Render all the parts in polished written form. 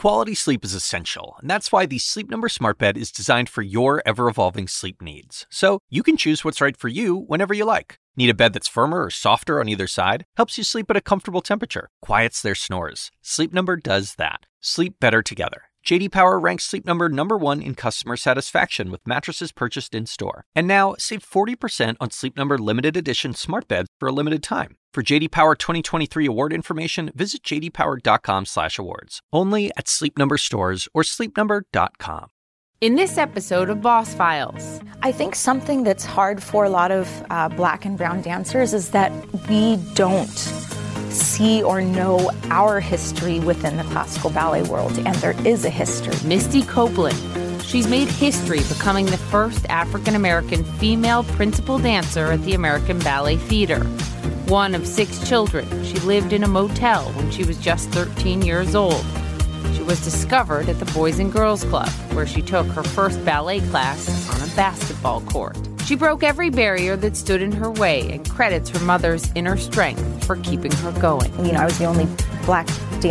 Quality sleep is essential, and that's why the Sleep Number Smart Bed is designed for your ever-evolving sleep needs. So you can choose what's right for you whenever you like. Need a bed that's firmer or softer on either side? Helps you sleep at a comfortable temperature. Quiets their snores. Sleep Number does that. Sleep better together. J.D. Power ranks Sleep Number #1 in customer satisfaction with mattresses purchased in-store. And now, save 40% on Sleep Number limited edition smart beds for a limited time. For J.D. Power 2023 award information, visit jdpower.com/awards. Only at Sleep Number stores or sleepnumber.com. In this episode of Boss Files. I think something that's hard for a lot of black and brown dancers is that we don't see or know our history within the classical ballet world, and there is a history. Misty Copeland. She's made history becoming the first African-American female principal dancer at the American Ballet Theater. One of 6 children, she lived in a motel when she was just 13 years old. She was discovered at the Boys and Girls Club, where she took her first ballet class on a basketball court. She broke every barrier that stood in her way and credits her mother's inner strength for keeping her going. I was the only black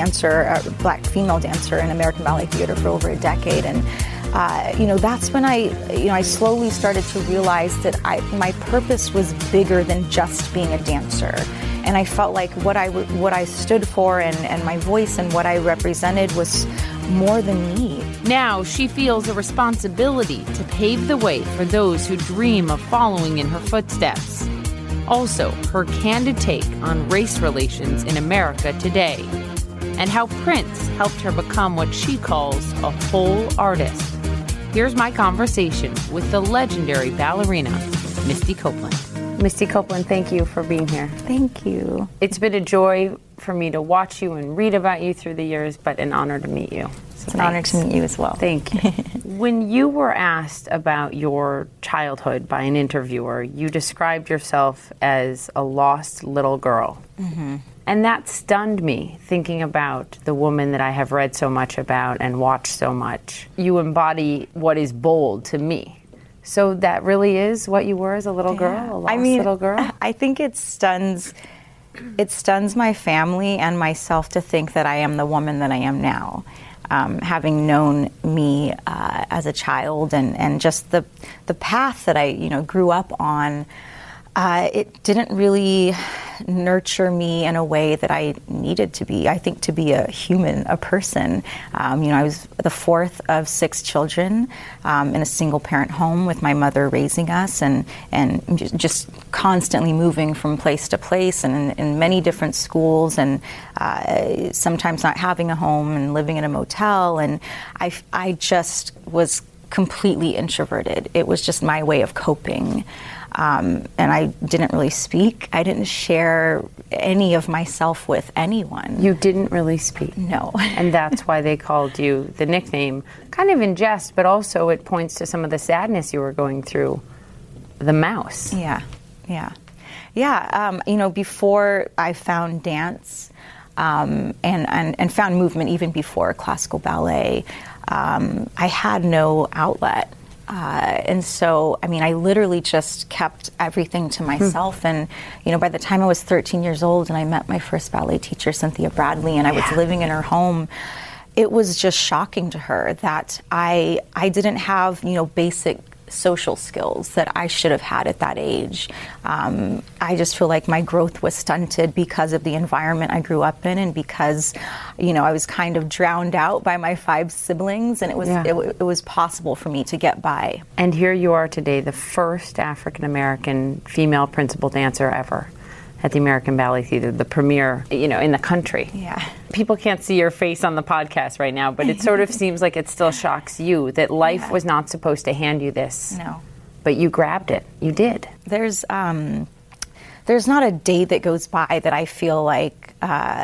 female dancer in American Ballet Theater for over a decade. And, that's when I slowly started to realize that my purpose was bigger than just being a dancer. And I felt like what I stood for and my voice and what I represented was more than me. Now she feels a responsibility to pave the way for those who dream of following in her footsteps. Also, her candid take on race relations in America today, and how Prince helped her become what she calls a whole artist. Here's my conversation with the legendary ballerina, Misty Copeland. Misty Copeland, thank you for being here. Thank you. It's been a joy for me to watch you and read about you through the years, but an honor to meet you. So it's an honor to meet you as well. Thank you. When you were asked about your childhood by an interviewer, you described yourself as a lost little girl. Mm-hmm. And that stunned me, thinking about the woman that I have read so much about and watched so much. You embody what is bold to me. So that really is what you were as a little girl, a lost little girl? I think it stuns my family and myself to think that I am the woman that I am now. Having known me as a child and just the path that I grew up on, it didn't really nurture me in a way that I needed to be. I think to be a human, a person. I was the 4th of 6 children in a single parent home with my mother raising us and just constantly moving from place to place and in many different schools and sometimes not having a home and living in a motel. And I just was completely introverted. It was just my way of coping. And I didn't really speak. I didn't share any of myself with anyone. You didn't really speak? No. And that's why they called you the nickname, kind of in jest, but also it points to some of the sadness you were going through, the mouse. Yeah. Before I found dance and found movement, even before classical ballet, I had no outlet. And so, I literally just kept everything to myself. And, by the time I was 13 years old and I met my first ballet teacher, Cynthia Bradley, and I was living in her home, it was just shocking to her that I didn't have, basic social skills that I should have had at that age. I just feel like my growth was stunted because of the environment I grew up in and because, I was kind of drowned out by my 5 siblings, and it was possible for me to get by. And here you are today, the first African-American female principal dancer ever at the American Ballet Theater, the premier, in the country. Yeah. People can't see your face on the podcast right now, but it sort of seems like it still shocks you that life was not supposed to hand you this. No. But you grabbed it. You did. There's not a day that goes by that I feel like,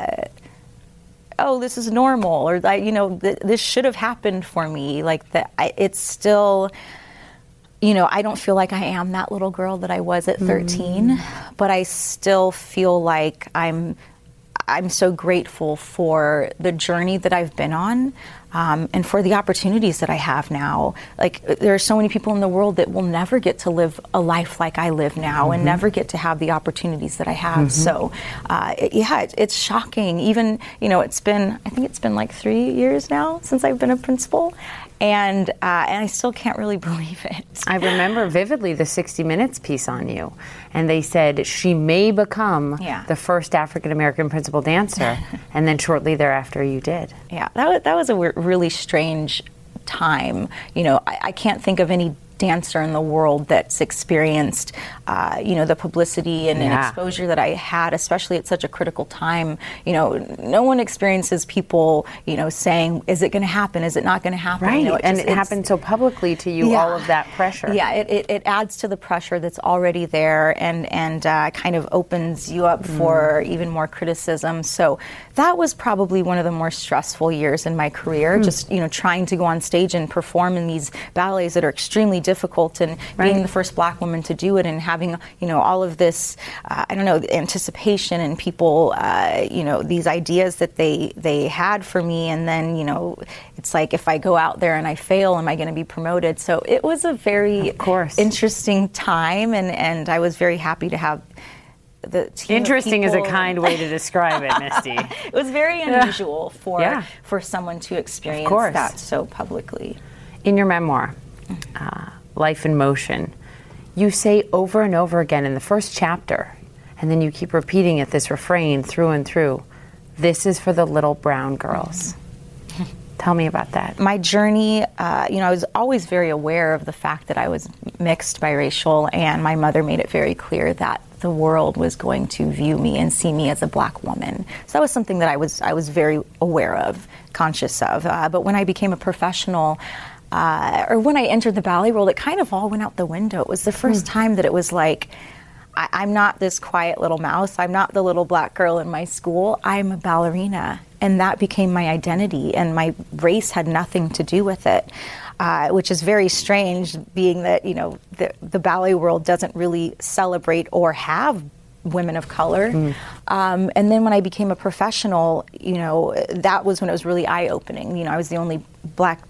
this is normal, or this should have happened for me. It's still, I don't feel like I am that little girl that I was at 13, but I still feel like I'm so grateful for the journey that I've been on, and for the opportunities that I have now. Like, there are so many people in the world that will never get to live a life like I live now and never get to have the opportunities that I have. So, it's shocking. Even, I think it's been like 3 years now since I've been a principal. And I still can't really believe it. I remember vividly the 60 Minutes piece on you. And they said she may become the first African-American principal dancer. And then shortly thereafter, you did. Yeah, that was a really strange time. I can't think of any dancer in the world that's experienced, the publicity and exposure that I had, especially at such a critical time. No one experiences people, saying, is it going to happen? Is it not going to happen? Right, it happened so publicly to you, all of that pressure. Yeah, it adds to the pressure that's already there and kind of opens you up for even more criticism. So that was probably one of the more stressful years in my career, just, trying to go on stage and perform in these ballets that are extremely difficult, and being the first Black woman to do it, and having all of this anticipation and people these ideas that they had for me, and then it's like, if I go out there and I fail, am I going to be promoted? So it was a very interesting time, and I was very happy to have the team. Interesting is a kind way to describe it, Misty. It was very unusual for someone to experience that so publicly. In your memoir, Life in Motion, you say over and over again in the first chapter, and then you keep repeating it, this refrain through and through, this is for the little brown girls. Tell me about that. My journey, I was always very aware of the fact that I was mixed biracial, and my mother made it very clear that the world was going to view me and see me as a Black woman. So that was something that I was very aware of, conscious of. But when I became a professional, or when I entered the ballet world, it kind of all went out the window. It was the first time that it was like, I'm not this quiet little mouse. I'm not the little Black girl in my school. I'm a ballerina. And that became my identity, and my race had nothing to do with it, which is very strange, being that, the ballet world doesn't really celebrate or have women of color. And then when I became a professional, that was when it was really eye-opening. I was the only Black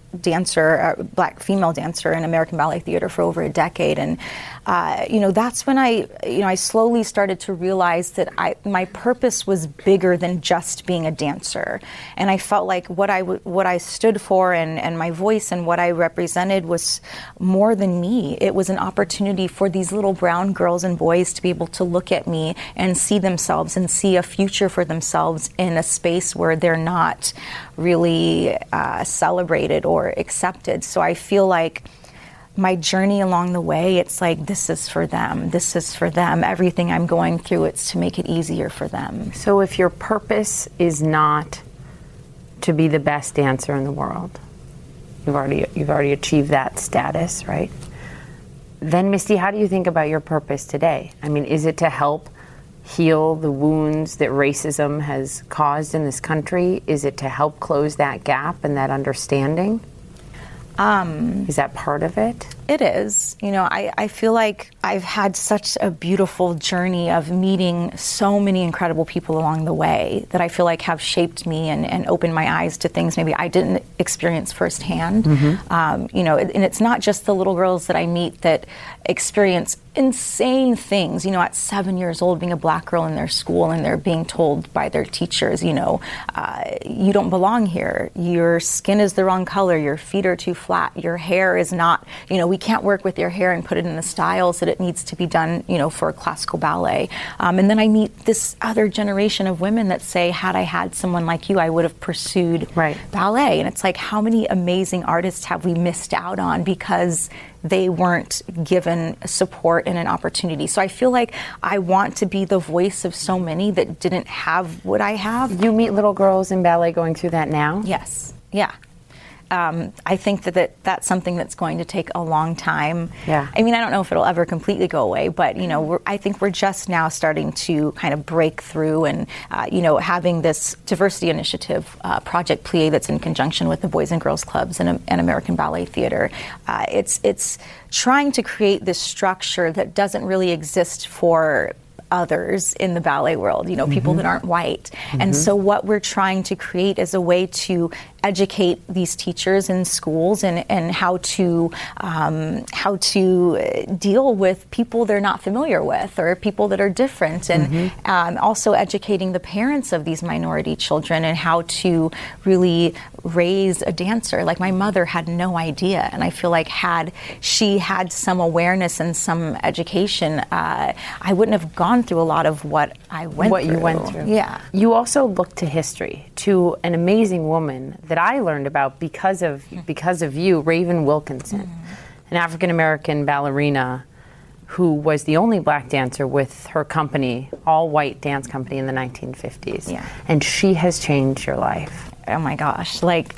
female dancer in American Ballet Theater for over a decade, and that's when I slowly started to realize that my purpose was bigger than just being a dancer, and I felt like what I stood for and my voice and what I represented was more than me. It was an opportunity for these little brown girls and boys to be able to look at me and see themselves and see a future for themselves in a space where they're not really celebrated or accepted. So I feel like my journey along the way, it's like, this is for them. This is for them. Everything I'm going through, it's to make it easier for them. So if your purpose is not to be the best dancer in the world, you've already achieved that status, right? Then, Misty, how do you think about your purpose today? I mean, is it to help heal the wounds that racism has caused in this country? Is it to help close that gap and that understanding? Is that part of it? It is. I feel like I've had such a beautiful journey of meeting so many incredible people along the way that I feel like have shaped me and opened my eyes to things maybe I didn't experience firsthand. And it's not just the little girls that I meet that experience insane things, at 7 years old, being a Black girl in their school, and they're being told by their teachers, you don't belong here. Your skin is the wrong color. Your feet are too flat. Your hair is not, we can't work with your hair and put it in the styles that it needs to be done, for a classical ballet. And then I meet this other generation of women that say, had I had someone like you, I would have pursued ballet. And it's like, how many amazing artists have we missed out on because they weren't given support and an opportunity? So I feel like I want to be the voice of so many that didn't have what I have. You meet little girls in ballet going through that now? Yes. Yeah. I think that's something that's going to take a long time. Yeah. I mean, I don't know if it'll ever completely go away, but I think we're just now starting to kind of break through, and having this diversity initiative, Project Plie, that's in conjunction with the Boys and Girls Clubs and American Ballet Theater. It's trying to create this structure that doesn't really exist for others in the ballet world, people that aren't white. And so what we're trying to create is a way to educate these teachers in schools and how to deal with people they're not familiar with or people that are different, and also educating the parents of these minority children and how to really raise a dancer. Like, my mother had no idea, and I feel like had she had some awareness and some education, I wouldn't have gone through a lot of what I went through. You went through. Yeah. You also look to history, to an amazing woman that I learned about because of you, Raven Wilkinson, an African-American ballerina who was the only black dancer with her company, all-white dance company in the 1950s. Yeah. And she has changed your life. Oh my gosh, like,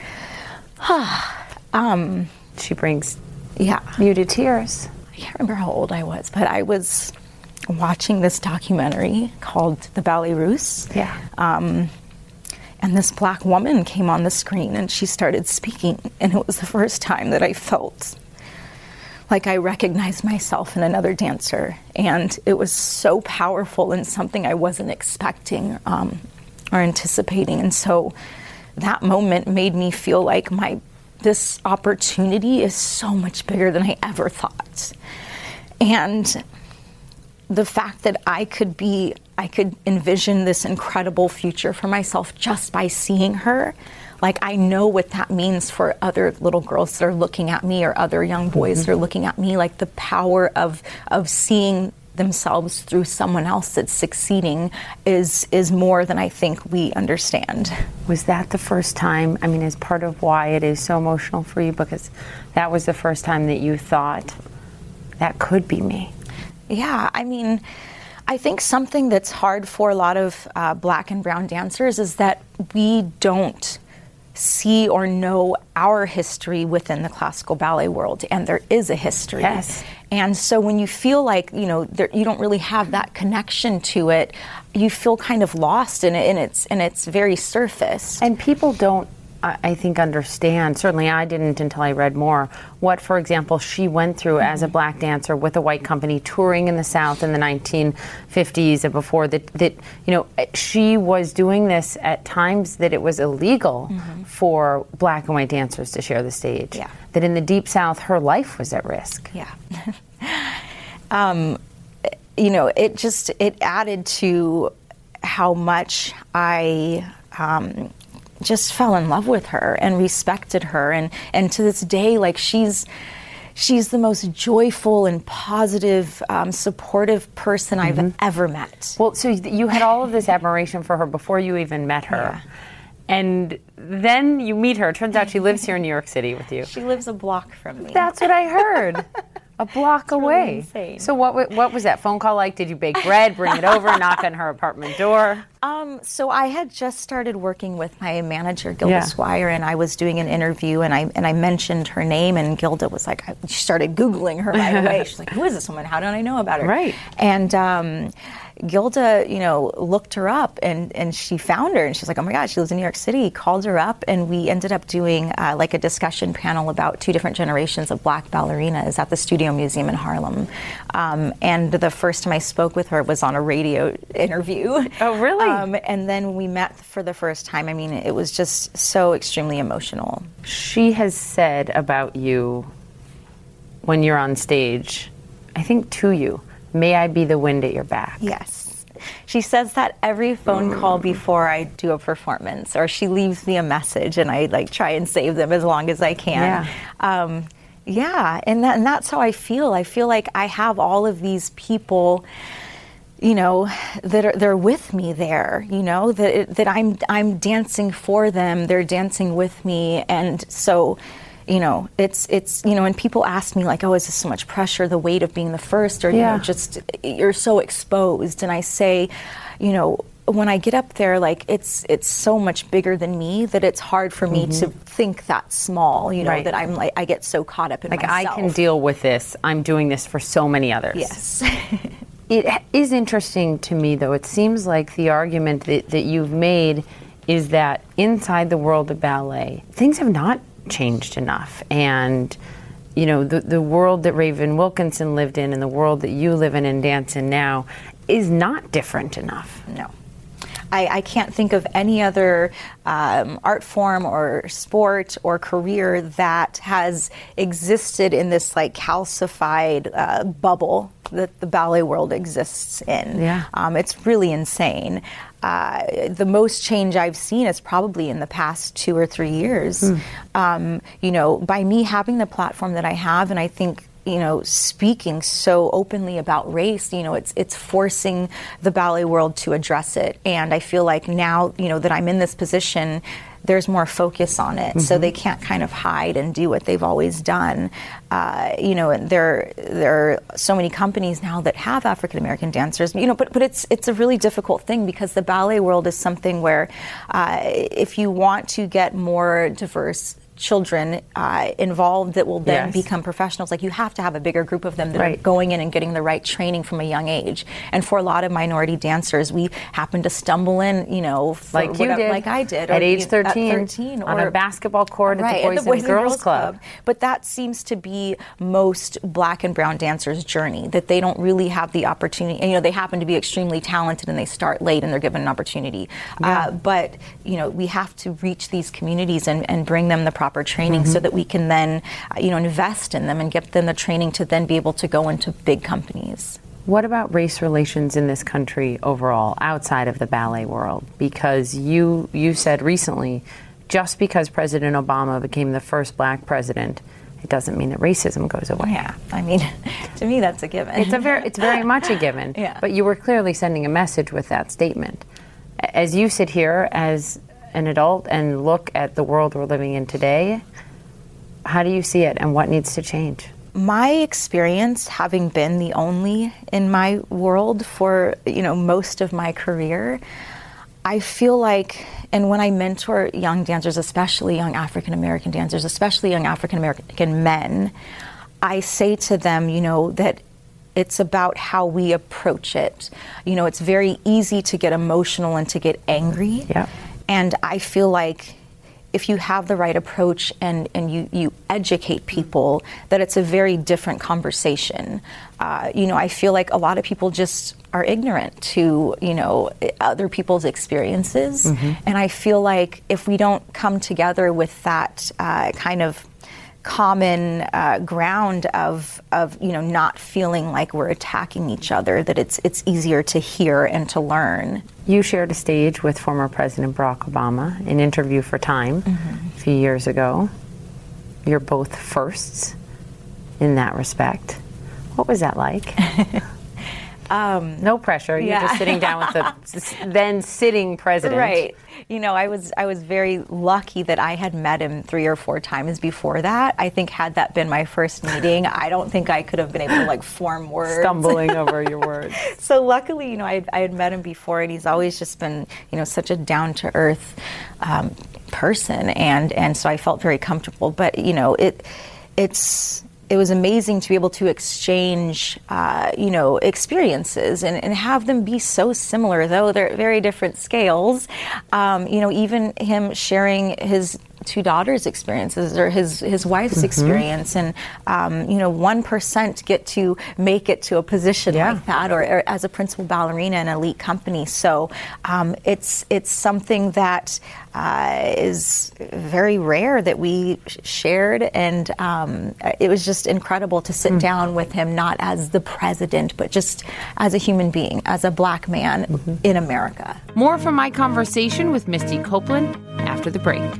She brings yeah. you to tears. I can't remember how old I was, but I was watching this documentary called The Ballet Russe. Yeah. And this black woman came on the screen and she started speaking, and it was the first time that I felt like I recognized myself in another dancer, and it was so powerful and something I wasn't expecting or anticipating. And so that moment made me feel like this opportunity is so much bigger than I ever thought. And the fact that I could envision this incredible future for myself just by seeing her, like, I know what that means for other little girls that are looking at me or other young boys that are looking at me, like the power of seeing themselves through someone else that's succeeding is more than I think we understand. Was that the first time, I mean, as part of why it is so emotional for you, because that was the first time that you thought, that could be me? Yeah, I mean, I think something that's hard for a lot of black and brown dancers is that we don't see or know our history within the classical ballet world, and there is a history. Yes. And so when you feel like, you don't really have that connection to it, you feel kind of lost in it, and it's very surface. And people don't, I think, understand, certainly I didn't until I read more, what, for example, she went through as a black dancer with a white company touring in the South in the 1950s and before that, she was doing this at times that it was illegal for black and white dancers to share the stage. Yeah. That in the Deep South, her life was at risk. Yeah. It added to how much I just fell in love with her and respected her, and to this day, like, she's the most joyful and positive, supportive person I've ever met. Well, so you had all of this admiration for her before you even met her. Yeah. And then you meet her. It turns out she lives here in New York City with you. She lives a block from me. That's what I heard. A block away. Really insane. So what was that phone call like? Did you bake bread, bring it over, knock on her apartment door? So I had just started working with my manager, Gilda Squire, and I was doing an interview, and I mentioned her name, and Gilda was like, she started Googling her right away. She's like, who is this woman? How don't I know about her? Right. And Gilda, looked her up, and she found her, and she's like, oh my God, she lives in New York City. Called her up, and we ended up doing like a discussion panel about two different generations of black ballerinas at the Studio Museum in Harlem. And the first time I spoke with her was on a radio interview. Oh, really? And then we met for the first time. I mean, it was just so extremely emotional. She has said about you when you're on stage, I think to you, may I be the wind at your back. Yes. She says that every phone call before I do a performance, or she leaves me a message, and I try and save them as long as I can. Yeah. And that's how I feel. I feel like I have all of these people, they're with me there, that I'm dancing for them, they're dancing with me, and so it's when people ask me like, oh, is this so much pressure, the weight of being the first, or just you're so exposed, and I say, when I get up there, like, it's so much bigger than me that it's hard for me to think that small, right. that I'm like, I get so caught up in like myself. I can deal with this. I'm doing this for so many others. Yes. It is interesting to me, though. It seems like the argument that you've made is that inside the world of ballet, things have not changed enough. And, the world that Raven Wilkinson lived in and the world that you live in and dance in now is not different enough. No. I can't think of any other art form or sport or career that has existed in this like calcified bubble that the ballet world exists in. Yeah. It's really insane. The most change I've seen is probably in the past 2 or 3 years. You know, by me having the platform that I have, and I think, you know, speaking so openly about race, you know, it's forcing the ballet world to address it. And I feel like now, you know, that I'm in this position, there's more focus on it, so they can't kind of hide and do what they've always done. You know, and there are so many companies now that have African American dancers. You know, but it's a really difficult thing because the ballet world is something where if you want to get more diverse children involved that will then become professionals, like you have to have a bigger group of them that are going in and getting the right training from a young age. And for a lot of minority dancers, we happen to stumble in, you know, like you did, like I did at age 13 on a basketball court at the Boys and Girls Club. But that seems to be most Black and brown dancers' journey, that they don't really have the opportunity. And, you know, they happen to be extremely talented and they start late and they're given an opportunity. But, you know, we have to reach these communities and bring them the proper training so that we can then, you know, invest in them and get them the training to then be able to go into big companies. What about race relations in this country overall, outside of the ballet world? Because you said recently, just because President Obama became the first Black president, it doesn't mean that racism goes away. Yeah, I mean, to me, that's a given. It's very much a given. But you were clearly sending a message with that statement. As you sit here as an adult and look at the world we're living in today, how do you see it and what needs to change? My experience, having been the only in my world for, you know, most of my career, I feel like, and when I mentor young dancers, especially young African American dancers, especially young African American men, I say to them, you know, that it's about how we approach it. You know, it's very easy to get emotional and to get angry. And I feel like if you have the right approach and you educate people, that it's a very different conversation. You know, I feel like a lot of people just are ignorant to, you know, other people's experiences. And I feel like if we don't come together with that kind of common ground of you know, not feeling like we're attacking each other, that it's easier to hear and to learn. You shared a stage with former President Barack Obama, an interview for Time a few years ago. You're both firsts in that respect. What was that like? No pressure. You're just sitting down with the then sitting president. Right. You know, I was very lucky that I had met him 3 or 4 times before that. I think had that been my first meeting, I don't think I could have been able to like form words. Stumbling over your words. So luckily, you know, I had met him before, and he's always just been, you know, such a down-to-earth person, and so I felt very comfortable. But you know, it was amazing to be able to exchange, you know, experiences and have them be so similar, though they're very different scales. You know, even him sharing his 2 daughters' experiences or his wife's experience, and you know, 1% get to make it to a position like that, or as a principal ballerina in an elite company. So it's something that is very rare that we shared, and it was just incredible to sit down with him, not as the president, but just as a human being, as a Black man in America. More from my conversation with Misty Copeland after the break.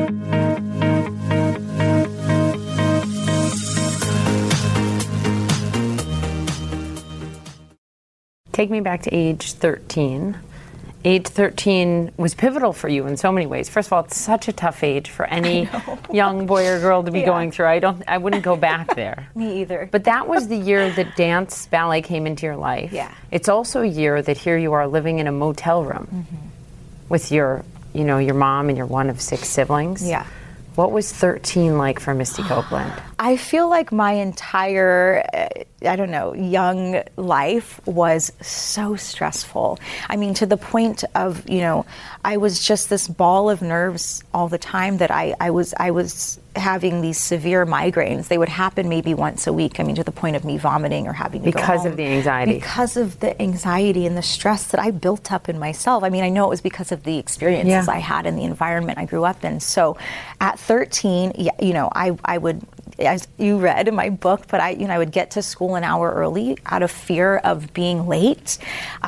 Take me back to age 13. Age 13 was pivotal for you in so many ways. First of all, it's such a tough age for any young boy or girl to be going through. I wouldn't go back there. Me either. But that was the year that dance ballet came into your life. Yeah. It's also a year that here you are living in a motel room with your, you know, your mom and your one of 6 siblings. Yeah. What was 13 like for Misty Copeland? I feel like my entire, young life was so stressful. I mean, to the point of, you know, I was just this ball of nerves all the time that I was having these severe migraines. They would happen maybe once a week. I mean, to the point of me vomiting or having to go home. Because of the anxiety. Because of the anxiety and the stress that I built up in myself. I mean, I know it was because of the experiences I had in the environment I grew up in. So at 13, you know, I would, as you read in my book, but I would get to school an hour early out of fear of being late.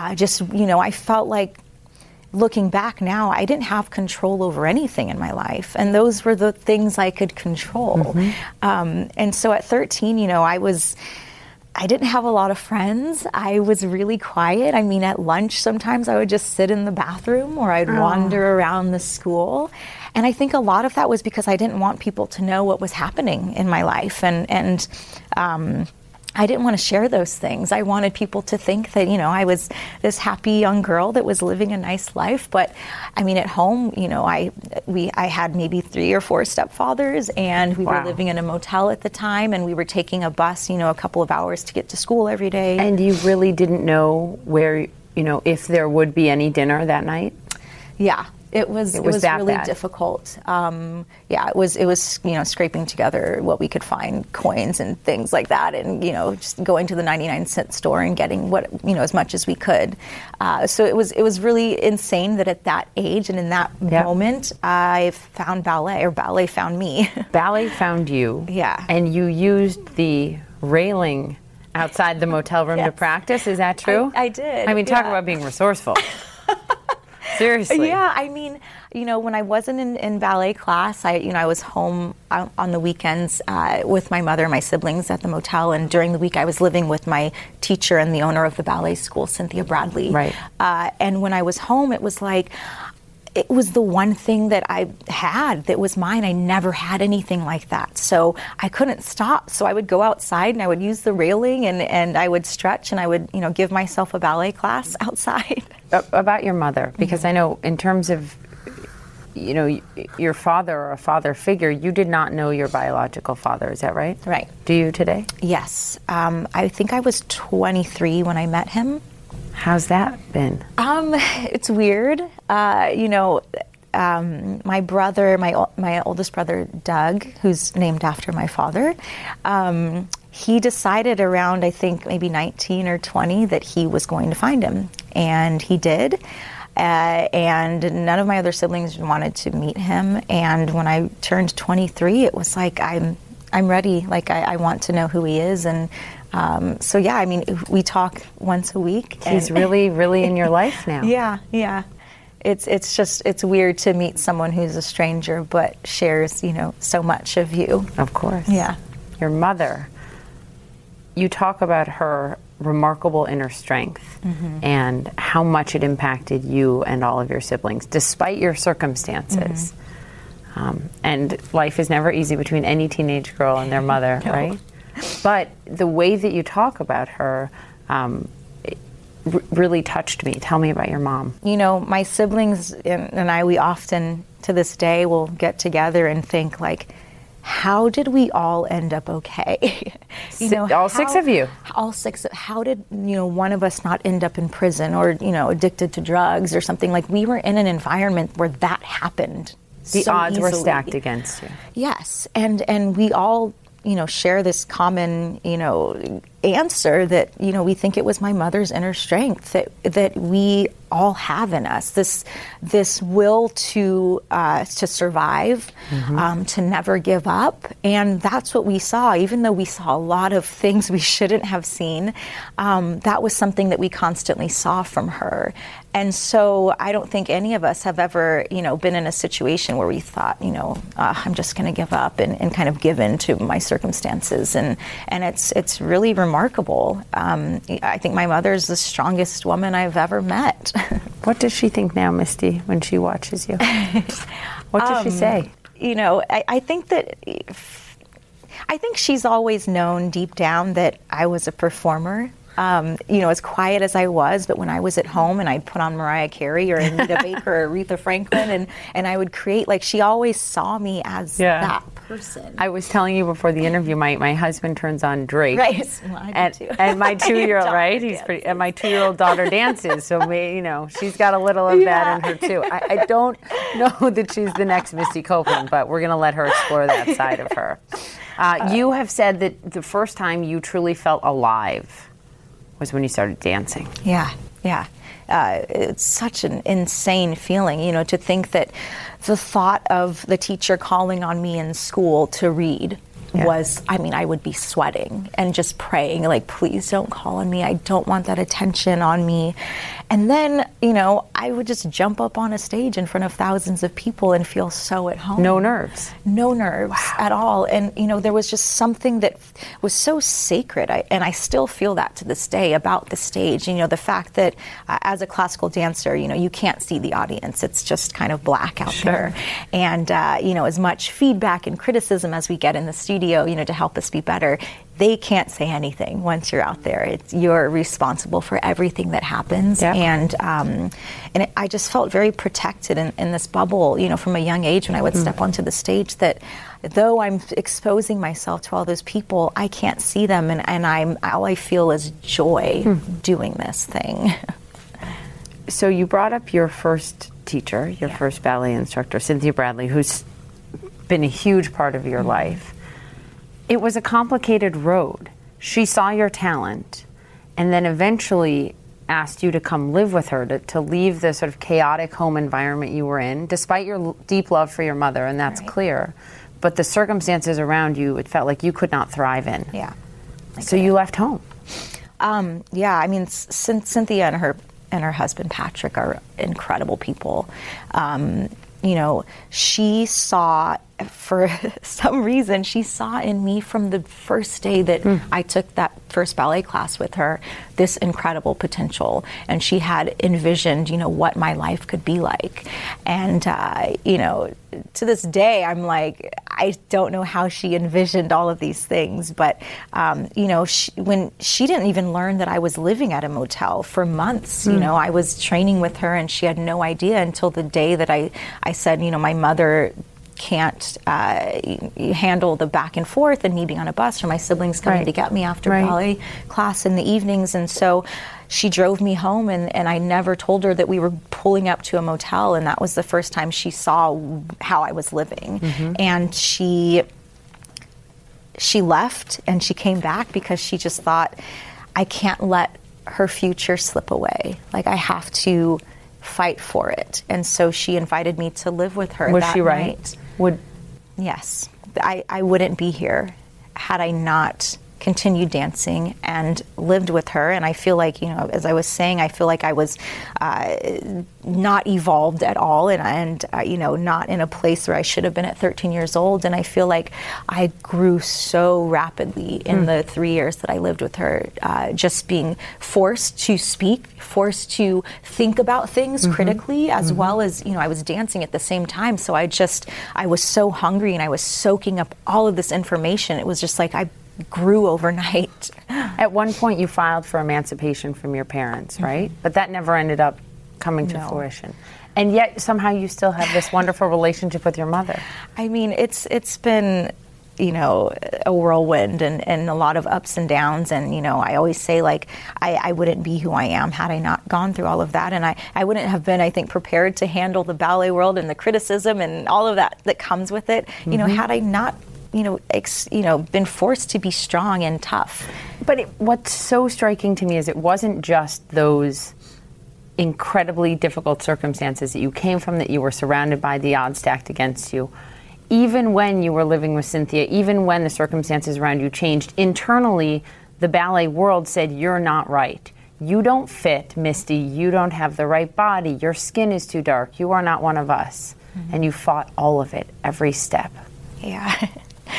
I felt like, looking back now, I didn't have control over anything in my life, and those were the things I could control. And so at 13, you know, I didn't have a lot of friends. I was really quiet. I mean, at lunch, sometimes I would just sit in the bathroom, or I'd wander around the school. And I think a lot of that was because I didn't want people to know what was happening in my life. And I didn't want to share those things. I wanted people to think that, you know, I was this happy young girl that was living a nice life. But I mean, at home, you know, I had maybe 3 or 4 stepfathers, and we were living in a motel at the time, and we were taking a bus, you know, a couple of hours to get to school every day. And you really didn't know where, you know, if there would be any dinner that night? Yeah. It was really bad. difficult. It was you know, scraping together what we could find, coins and things like that, and, you know, just going to the 99-cent store and getting what, you know, as much as we could. So it was really insane that at that age and in that moment, I found ballet, or ballet found me. Ballet found you. Yeah. And you used the railing outside the motel room to practice. Is that true? I did. I mean, talk about being resourceful. Seriously. Yeah, I mean, you know, when I wasn't in ballet class, I was home on the weekends with my mother and my siblings at the motel, and during the week I was living with my teacher and the owner of the ballet school, Cynthia Bradley. Right. And when I was home, it was like, it was the one thing that I had that was mine. I never had anything like that. So I couldn't stop. So I would go outside and I would use the railing, and I would stretch, and I would, you know, give myself a ballet class outside. About your mother, because I know in terms of, you know, your father or a father figure, you did not know your biological father. Is that right? Right. Do you today? Yes. I think I was 23 when I met him. How's that been? It's weird. You know, my brother, my oldest brother, Doug, who's named after my father, he decided around, I think, maybe 19 or 20 that he was going to find him. And he did. And none of my other siblings wanted to meet him. And when I turned 23, it was like, I'm ready. Like, I want to know who he is. And so, yeah, I mean, we talk once a week. He's really, really in your life now. Yeah. It's weird to meet someone who's a stranger but shares, you know, so much of you. Of course. Yeah. Your mother, you talk about her remarkable inner strength and how much it impacted you and all of your siblings, despite your circumstances. And life is never easy between any teenage girl and their mother, right? But the way that you talk about her really touched me. Tell me about your mom. You know, my siblings and I, we often, to this day, will get together and think, like, how did we all end up okay? You know, all 6 of you. All 6. How did, you know, one of us not end up in prison or, you know, addicted to drugs or something? Like, we were in an environment where that happened. The so odds easily. were stacked against you. Yes, and we all, you know, share this common, you know, answer that, you know, we think it was my mother's inner strength that we all have in us, this will to survive, to never give up. And that's what we saw. Even though we saw a lot of things we shouldn't have seen, that was something that we constantly saw from her. And so I don't think any of us have ever, you know, been in a situation where we thought, you know, I'm just going to give up and kind of give in to my circumstances. And it's really remarkable. I think my mother's the strongest woman I've ever met. What does she think now, Misty, when she watches you? What does she say? You know, I think she's always known deep down that I was a performer. You know, as quiet as I was, but when I was at home and I'd put on Mariah Carey or Anita Baker or Aretha Franklin and I would create, like, she always saw me as that person. I was telling you before the interview, my husband turns on Drake. Right. Well, I do too. And my 2-year-old, right? He's pretty, and my 2-year-old daughter dances. So, she's got a little of that in her too. I don't know that she's the next Misty Copeland, but we're going to let her explore that side of her. You have said that the first time you truly felt alive was when you started dancing. Yeah. It's such an insane feeling, to think that the thought of the teacher calling on me in school to read was, I would be sweating and just praying, like, please don't call on me. I don't want that attention on me. And then, I would just jump up on a stage in front of thousands of people and feel so at home. No nerves. No nerves at all. And, there was just something that was so sacred. And I still feel that to this day about the stage. The fact that as a classical dancer, you can't see the audience. It's just kind of black out there. And, as much feedback and criticism as we get in the studio, to help us be better, they can't say anything once you're out there. You're responsible for everything that happens. Yep. And I just felt very protected in this bubble, from a young age when I would step onto the stage, that though I'm exposing myself to all those people, I can't see them, and all I feel is joy doing this thing. So you brought up your first teacher, your first ballet instructor, Cynthia Bradley, who's been a huge part of your life. It was a complicated road. She saw your talent and then eventually asked you to come live with her, to leave the sort of chaotic home environment you were in, despite your deep love for your mother, and that's clear. But the circumstances around you, it felt like you could not thrive in. Yeah. So you left home. Cynthia and her husband Patrick are incredible people. She saw, for some reason, she saw in me from the first day that I took that first ballet class with her, this incredible potential. And she had envisioned, what my life could be like. And, to this day, I'm like, I don't know how she envisioned all of these things. But, when she didn't even learn that I was living at a motel for months, I was training with her and she had no idea until the day that I said, my mother can't handle the back and forth and me being on a bus or my siblings coming to get me after ballet class in the evenings. And so she drove me home, and I never told her that we were pulling up to a motel, and that was the first time she saw how I was living. And she left and she came back because she just thought, I can't let her future slip away. Like, I have to fight for it. And so she invited me to live with her. Was that she right? night. Yes. I wouldn't be here had I not continued dancing and lived with her. And I feel like, as I was saying, I feel like I was not evolved at all and not in a place where I should have been at 13 years old. And I feel like I grew so rapidly in the 3 years that I lived with her, just being forced to speak, forced to think about things critically, as well as, I was dancing at the same time. So I was so hungry and I was soaking up all of this information. It was just like I grew overnight. At one point you filed for emancipation from your parents, right? But that never ended up coming to fruition. And yet somehow you still have this wonderful relationship with your mother. I mean, it's been, a whirlwind and a lot of ups and downs. And, I always say, like, I wouldn't be who I am had I not gone through all of that. And I wouldn't have been, I think, prepared to handle the ballet world and the criticism and all of that comes with it, had I not been forced to be strong and tough. But what's so striking to me is it wasn't just those incredibly difficult circumstances that you came from, that you were surrounded by, the odds stacked against you. Even when you were living with Cynthia, even when the circumstances around you changed, internally, the ballet world said, you're not right. You don't fit, Misty. You don't have the right body. Your skin is too dark. You are not one of us. And you fought all of it, every step. Yeah.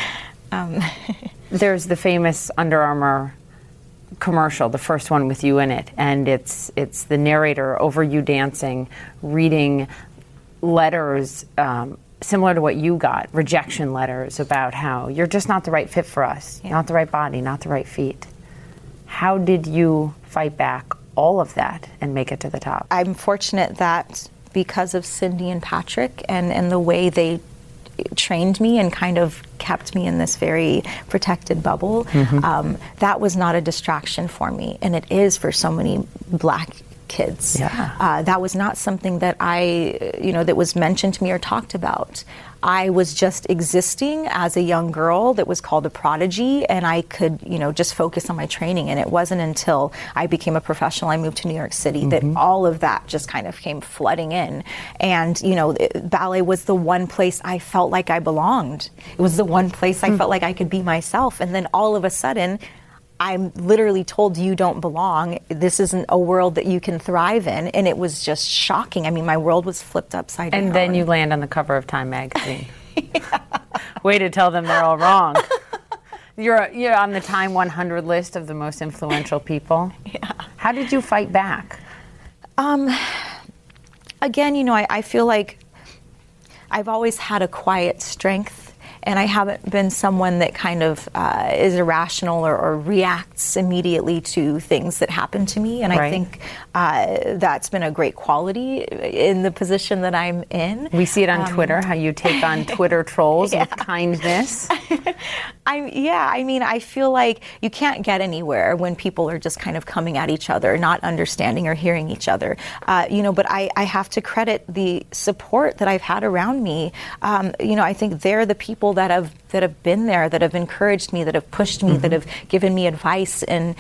There's the famous Under Armour commercial, the first one with you in it, and it's the narrator over you dancing, reading letters similar to what you got, rejection letters about how you're just not the right fit for us, not the right body, not the right feet. How did you fight back all of that and make it to the top? I'm fortunate that because of Cindy and Patrick and the way they trained me and kind of kept me in this very protected bubble. That was not a distraction for me, and it is for so many Black kids. That was not something that that was mentioned to me or talked about. I was just existing as a young girl that was called a prodigy, and I could, just focus on my training. And it wasn't until I became a professional, I moved to New York City, that all of that just kind of came flooding in. And, ballet was the one place I felt like I belonged. It was the one place I felt like I could be myself. And then all of a sudden, I'm literally told you don't belong. This isn't a world that you can thrive in. And it was just shocking. I mean, my world was flipped upside down. And then you land on the cover of Time magazine. Way to tell them they're all wrong. You're on the Time 100 list of the most influential people. How did you fight back? Again, I feel like I've always had a quiet strength. And I haven't been someone that kind of is irrational or reacts immediately to things that happen to me. And I think that's been a great quality in the position that I'm in. We see it on Twitter, how you take on Twitter trolls with kindness. I feel like you can't get anywhere when people are just kind of coming at each other, not understanding or hearing each other. But I have to credit the support that I've had around me. I think they're the people that have been there, that have encouraged me, that have pushed me, that have given me advice and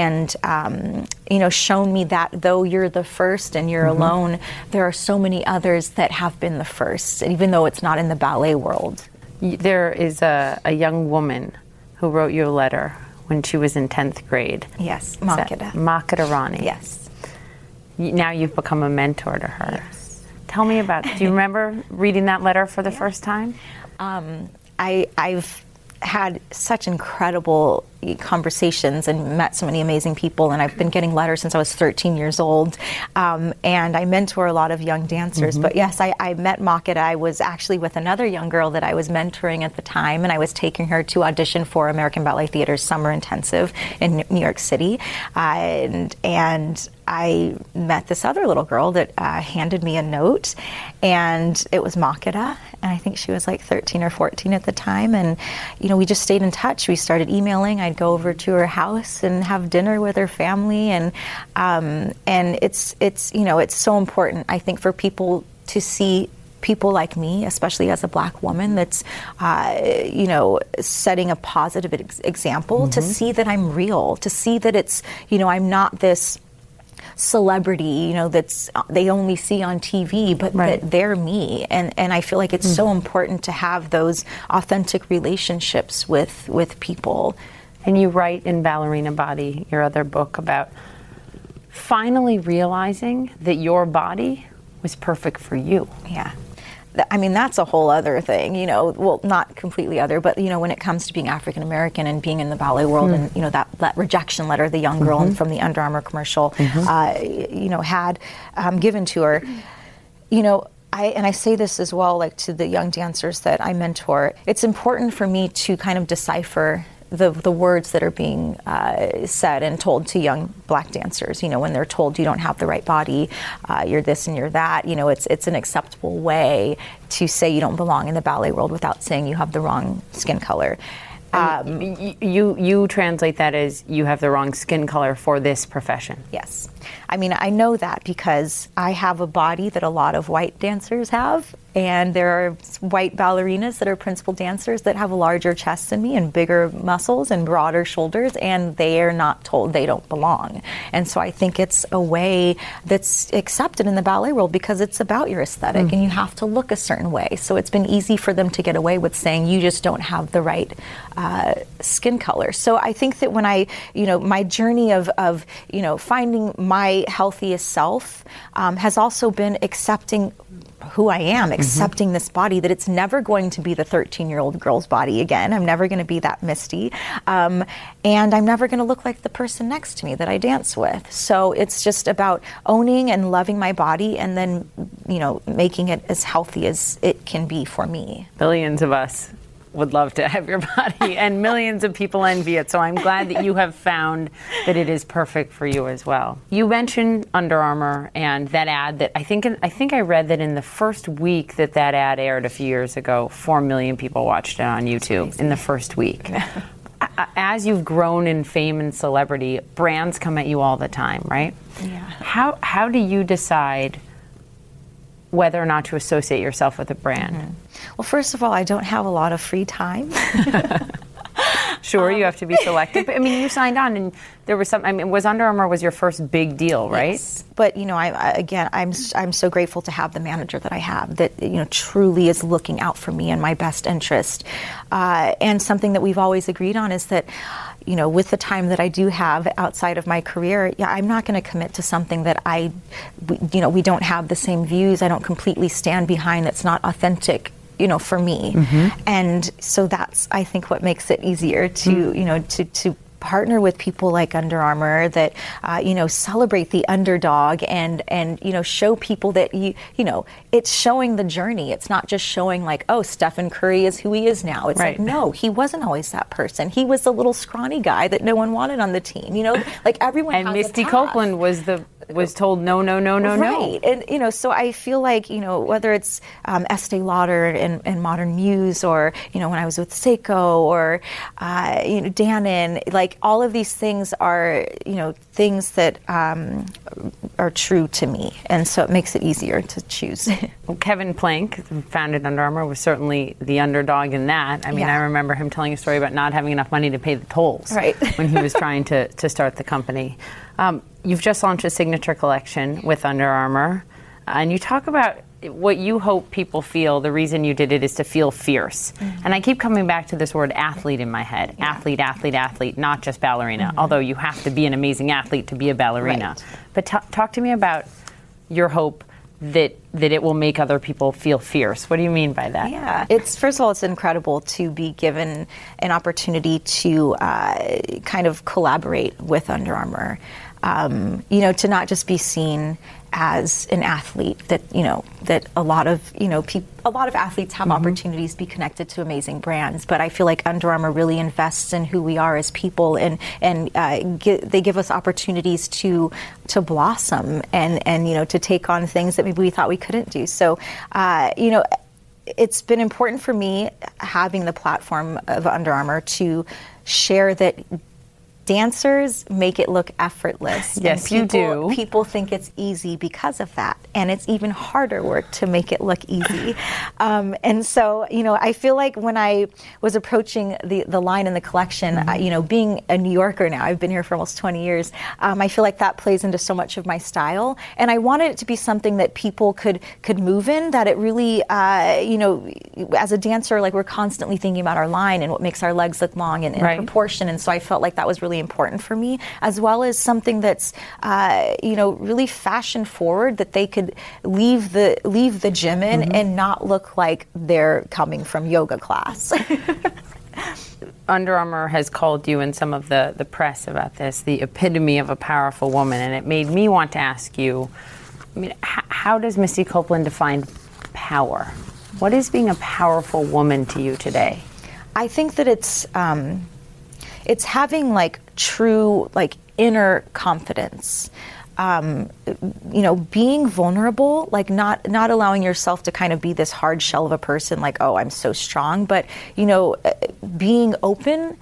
shown me that though you're the first and you're alone, there are so many others that have been the first, even though it's not in the ballet world. There is a young woman who wrote you a letter when she was in 10th grade. Yes, Makeda. Makeda Rani. Yes. Now you've become a mentor to her. Yes. Tell me about it. Do you remember reading that letter for the first time? I've had such incredible conversations and met so many amazing people, and I've been getting letters since I was 13 years old, and I mentor a lot of young dancers. But yes, I met Makeda. I was actually with another young girl that I was mentoring at the time, and I was taking her to audition for American Ballet Theater's Summer Intensive in New York City, and I met this other little girl that handed me a note, and it was Makeda, and I think she was like 13 or 14 at the time, and we just stayed in touch. We started emailing. I'd go over to her house and have dinner with her family, and it's so important, I think, for people to see people like me, especially as a Black woman that's, setting a positive example, to see that I'm real, to see that it's, I'm not this celebrity, that's they only see on TV, but that they're me. And I feel like it's so important to have those authentic relationships with people. And you write in Ballerina Body, your other book, about finally realizing that your body was perfect for you. Yeah. I mean, that's a whole other thing, well, not completely other, but, when it comes to being African American and being in the ballet world and, that rejection letter the young girl from the Under Armour commercial, had given to her, I say this as well, like to the young dancers that I mentor, it's important for me to kind of decipher the words that are being said and told to young Black dancers, when they're told you don't have the right body, you're this and you're that, it's an acceptable way to say you don't belong in the ballet world without saying you have the wrong skin color. You translate that as you have the wrong skin color for this profession. Yes. I mean, I know that because I have a body that a lot of white dancers have, and there are white ballerinas that are principal dancers that have larger chests than me and bigger muscles and broader shoulders, and they are not told they don't belong. And so I think it's a way that's accepted in the ballet world because it's about your aesthetic and you have to look a certain way. So it's been easy for them to get away with saying you just don't have the right skin color. So I think that when my journey of finding my healthiest self has also been accepting who I am, accepting this body, that it's never going to be the 13-year-old girl's body again. I'm never going to be that misty. And I'm never going to look like the person next to me that I dance with. So it's just about owning and loving my body and then, making it as healthy as it can be for me. Billions of us would love to have your body, and millions of people envy it. So I'm glad that you have found that it is perfect for you as well. You mentioned Under Armour and that ad that I think I read that in the first week that ad aired a few years ago, 4 million people watched it on YouTube in the first week. As you've grown in fame and celebrity, brands come at you all the time, right? Yeah. How do you decide whether or not to associate yourself with a brand? Mm-hmm. Well, first of all, I don't have a lot of free time. Sure, you have to be selective. But, I mean, you signed on, and there was was Under Armour was your first big deal, right? Yes. But I'm so grateful to have the manager that I have that truly is looking out for me and my best interest. And something that we've always agreed on is that, with the time that I do have outside of my career, I'm not going to commit to something that we don't have the same views. I don't completely stand behind. That's not authentic, for me. Mm-hmm. And so that's, I think, what makes it easier to, to partner with people like Under Armour that, celebrate the underdog and show people that, it's showing the journey. It's not just showing like, oh, Stephen Curry is who he is now. It's right. like, no, he wasn't always that person. He was the little scrawny guy that no one wanted on the team. Like everyone and has Misty a path. Copeland was told no. Right. And, so I feel like, whether it's Estee Lauder and Modern Muse or, when I was with Seiko or, Dannon, like all of these things are, things that are true to me. And so it makes it easier to choose. Well, Kevin Plank, who founded Under Armour, was certainly the underdog in that. I mean, I remember him telling a story about not having enough money to pay the tolls when he was trying to start the company. You've just launched a signature collection with Under Armour, and you talk about what you hope people feel. The reason you did it is to feel fierce. Mm-hmm. And I keep coming back to this word athlete in my head. Yeah. Athlete, not just ballerina, although you have to be an amazing athlete to be a ballerina. Right. But talk to me about your hope that it will make other people feel fierce. What do you mean by that? Yeah, first of all, it's incredible to be given an opportunity to kind of collaborate with Under Armour. To not just be seen as an athlete, that a lot of athletes have opportunities to be connected to amazing brands, but I feel like Under Armour really invests in who we are as people, and they give us opportunities to blossom and to take on things that maybe we thought we couldn't do. So it's been important for me having the platform of Under Armour to share that dancers make it look effortless. Yes, you do. People think it's easy because of that. And it's even harder work to make it look easy. And so, I feel like when I was approaching the line in the collection, being a New Yorker now, I've been here for almost 20 years, I feel like that plays into so much of my style. And I wanted it to be something that people could move in, that it really, as a dancer, like we're constantly thinking about our line and what makes our legs look long and in proportion. And so I felt like that was really important for me, as well as something that's really fashion forward, that they could leave the gym in and not look like they're coming from yoga class. Under Armour has called you in some of the press about this the epitome of a powerful woman, and it made me want to ask you, how does Misty Copeland define power? What is being a powerful woman to you today? I think that it's having like true like inner confidence. Being vulnerable, like not allowing yourself to kind of be this hard shell of a person, like, oh, I'm so strong, but being open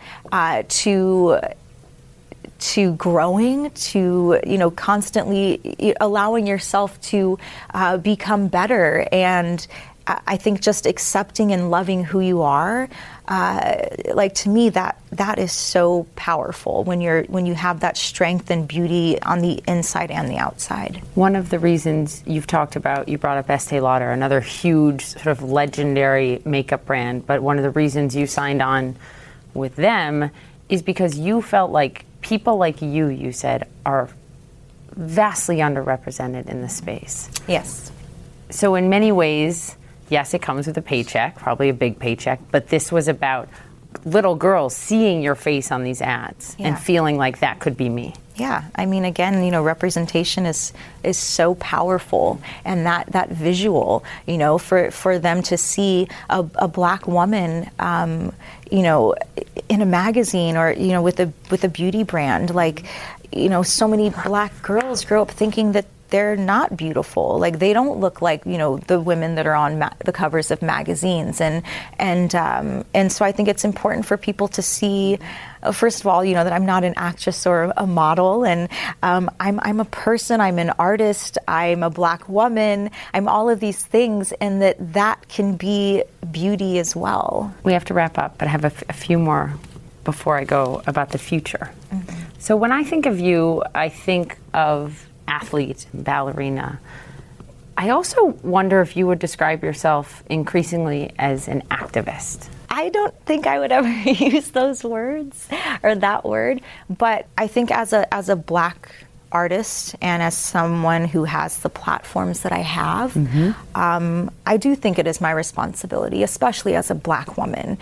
to growing, to constantly allowing yourself to become better. And I think just accepting and loving who you are, to me, that is so powerful when you have that strength and beauty on the inside and the outside. One of the reasons you've talked about, you brought up Estee Lauder, another huge sort of legendary makeup brand, but one of the reasons you signed on with them is because you felt like people like you said, are vastly underrepresented in the space. Yes. So in many ways, yes, it comes with a paycheck, probably a big paycheck, but this was about little girls seeing your face on these ads and feeling like that could be me. Yeah, I mean, again, representation is so powerful, and that visual, for them to see a Black woman, in a magazine or with a beauty brand, like, so many Black girls grow up thinking that they're not beautiful. Like, they don't look like, the women that are on the covers of magazines. And so I think it's important for people to see, first of all, that I'm not an actress or a model, and I'm a person, I'm an artist, I'm a Black woman, I'm all of these things, and that can be beauty as well. We have to wrap up, but I have a few more before I go about the future. Mm-hmm. So when I think of you, I think of athlete, ballerina. I also wonder if you would describe yourself increasingly as an activist. I don't think I would ever use those words or that word, but I think as a Black artist and as someone who has the platforms that I have, I do think it is my responsibility, especially as a Black woman,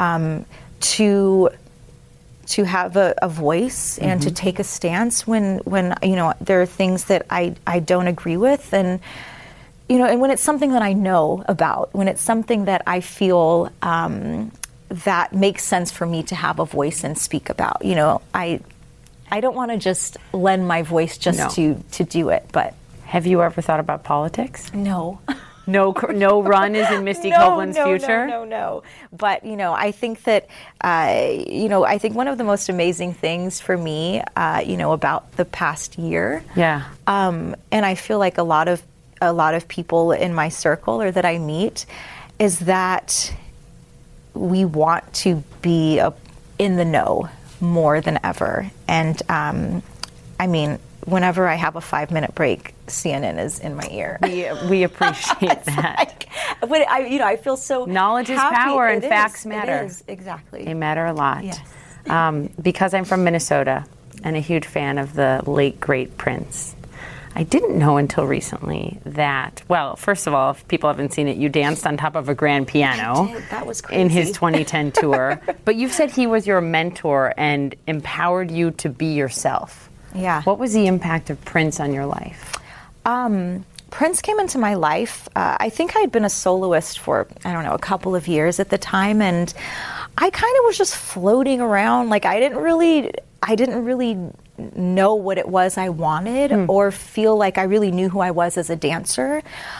to have a voice and to take a stance when there are things that I don't agree with, and and when it's something that I know about, when it's something that I feel that makes sense for me to have a voice and speak about. I don't want to just lend my voice just to do it. But have you ever thought about politics? No. No run is in Misty Copeland's future? No. But, I think that, I think one of the most amazing things for me, about the past year. Yeah. And I feel like a lot of people in my circle or that I meet is that we want to be in the know more than ever. And, whenever I have a 5-minute break, CNN is in my ear. We appreciate that. I feel so knowledge happy. is power and it facts is, matter. It is, exactly. They matter a lot. Yes. Because I'm from Minnesota and a huge fan of the late, great Prince, I didn't know until recently that, well, first of all, if people haven't seen it, you danced on top of a grand piano. I did. That was crazy. In his 2010 tour. But you've said he was your mentor and empowered you to be yourself. Yeah. What was the impact of Prince on your life? Prince came into my life. I think I had been a soloist for, a couple of years at the time, and I kind of was just floating around. Like, I didn't really know what it was I wanted or feel like I really knew who I was as a dancer.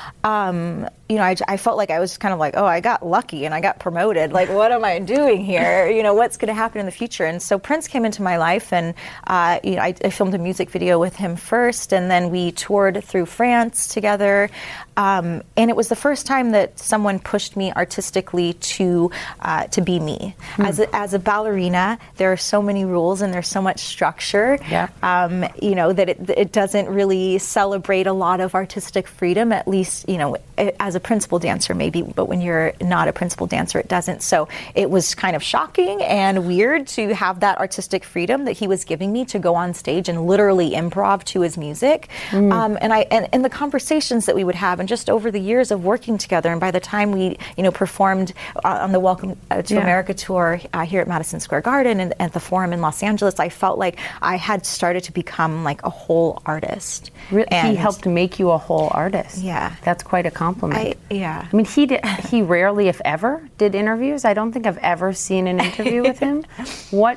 I felt like I was kind of like, oh, I got lucky and I got promoted. Like, what am I doing here? What's going to happen in the future? And so Prince came into my life, and I filmed a music video with him first, and then we toured through France together. And it was the first time that someone pushed me artistically to be me. As a ballerina, there are so many rules and there's so much structure. Yeah. That it doesn't really celebrate a lot of artistic freedom, at least, as a principal dancer maybe, but when you're not a principal dancer, it doesn't. So it was kind of shocking and weird to have that artistic freedom that he was giving me to go on stage and literally improv to his music. And the conversations that we would have, and just over the years of working together, and by the time we, performed on the Welcome to America tour here at Madison Square Garden and at the Forum in Los Angeles, I felt like I had started to become like a whole artist. Really? He helped make you a whole artist. Yeah. It's quite a compliment. Yeah. I mean, he rarely, if ever, did interviews. I don't think I've ever seen an interview with him. What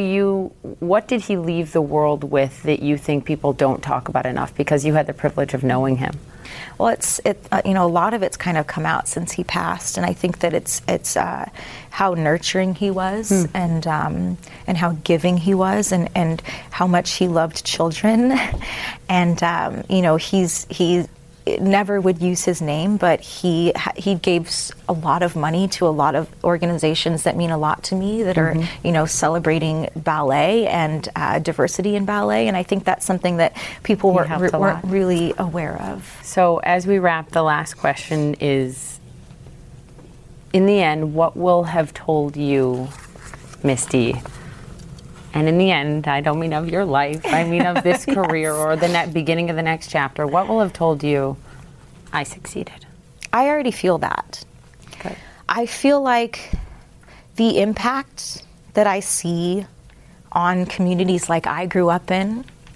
did he leave the world with that you think people don't talk about enough because you had the privilege of knowing him? Well, a lot of it's kind of come out since he passed, and I think that it's how nurturing he was, and how giving he was, and how much he loved children, and he never would use his name, but he gave a lot of money to a lot of organizations that mean a lot to me that are celebrating ballet and diversity in ballet, and I think that's something that people weren't really aware of. So as we wrap, the last question is, in the end, what will have told you, Misty? And in the end, I don't mean of your life, I mean of this career or the beginning of the next chapter. What will have told you, I succeeded? I already feel that. Good. I feel like the impact that I see on communities like I grew up in,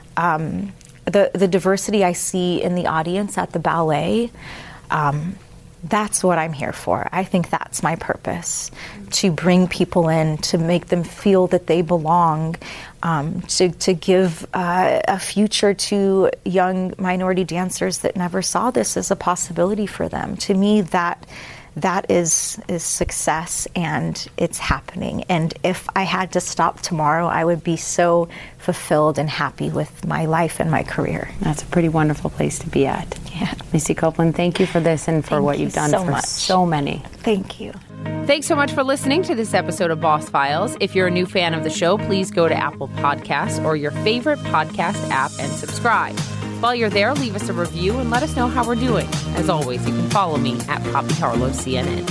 the diversity I see in the audience at the ballet, that's what I'm here for. I think that's my purpose, to bring people in, to make them feel that they belong, to give a future to young minority dancers that never saw this as a possibility for them. To me, that is success, and it's happening. And if I had to stop tomorrow, I would be so fulfilled and happy with my life and my career. That's a pretty wonderful place to be at. Yeah. Missy Copeland, thank you for this and for what you've done for so many. Thank you. Thanks so much for listening to this episode of Boss Files. If you're a new fan of the show, please go to Apple Podcasts or your favorite podcast app and subscribe. While you're there, leave us a review and let us know how we're doing. As always, you can follow me at Poppy Harlow CNN.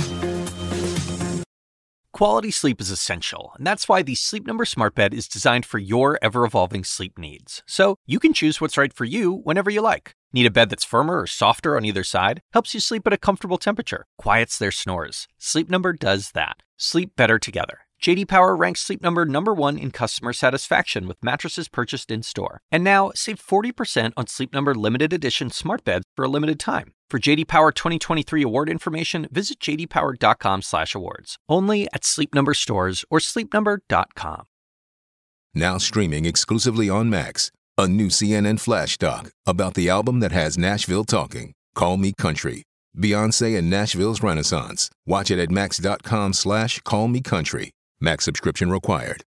Quality sleep is essential, and that's why the Sleep Number Smart Bed is designed for your ever-evolving sleep needs. So you can choose what's right for you whenever you like. Need a bed that's firmer or softer on either side? Helps you sleep at a comfortable temperature. Quiets their snores. Sleep Number does that. Sleep better together. J.D. Power ranks Sleep Number #1 in customer satisfaction with mattresses purchased in-store. And now, save 40% on Sleep Number limited edition smart beds for a limited time. For J.D. Power 2023 award information, visit jdpower.com/awards. Only at Sleep Number stores or sleepnumber.com. Now streaming exclusively on Max, a new CNN flash doc about the album that has Nashville talking, Call Me Country. Beyoncé and Nashville's Renaissance. Watch it at max.com/callmecountry. Max subscription required.